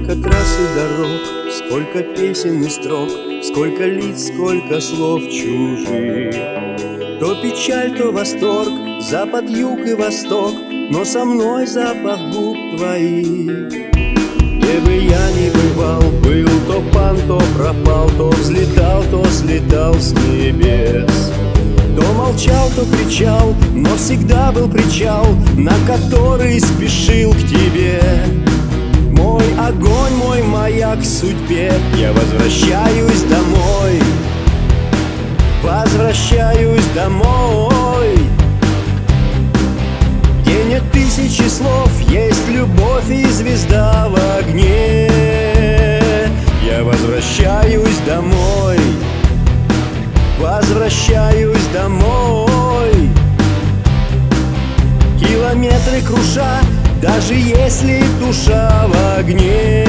Сколько трасс и дорог, сколько песен и строк, сколько лиц, сколько слов чужих. То печаль, то восторг, запад, юг и восток, но со мной запах губ твоих. Где бы я ни бывал, был то пан, то пропал, то взлетал, то слетал с небес. То молчал, то кричал, но всегда был причал, на который спешил к тебе. Мой огонь, мой маяк в судьбе, я возвращаюсь домой. Возвращаюсь домой. Где нет тысячи слов, есть любовь и звезда в огне. Я возвращаюсь домой. Возвращаюсь домой. Километры круша, даже если душа в огне.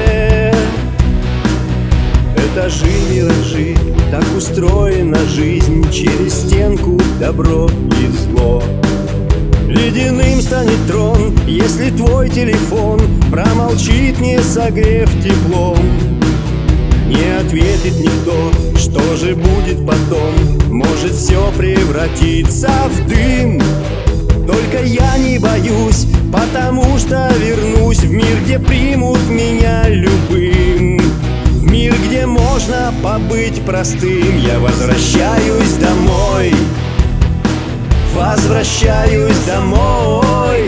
Этажи, миражи, так устроена жизнь, через стенку добро и зло. Ледяным станет трон, если твой телефон промолчит, не согрев теплом. Не ответит никто, что же будет потом. Может, все превратится в дым. Только я не боюсь, потому что вернусь в мир, где примут меня любым. В мир, где можно побыть простым. Я возвращаюсь домой. Возвращаюсь домой.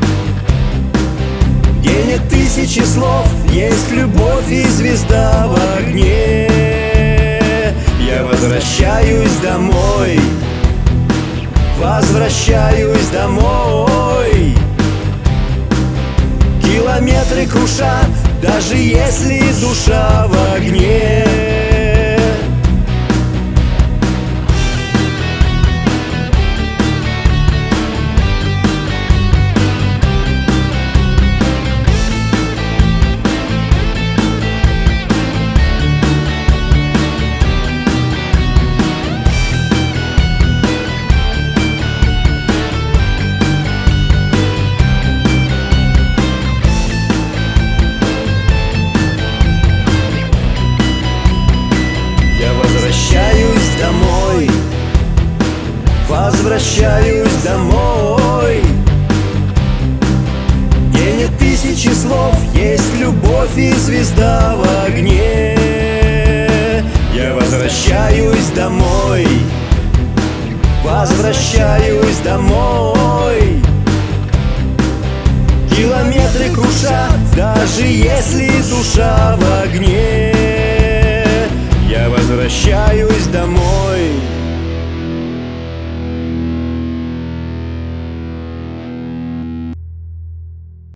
Где нет тысячи слов, есть любовь и звезда в огне. Я возвращаюсь домой. Возвращаюсь домой. Километры крушат, даже если душа в огне. Возвращаюсь домой. Возвращаюсь домой. Где нет тысячи слов, есть любовь и звезда в огне. Я возвращаюсь домой. Возвращаюсь домой. Километры крушат, даже если душа в огне. Я возвращаюсь домой.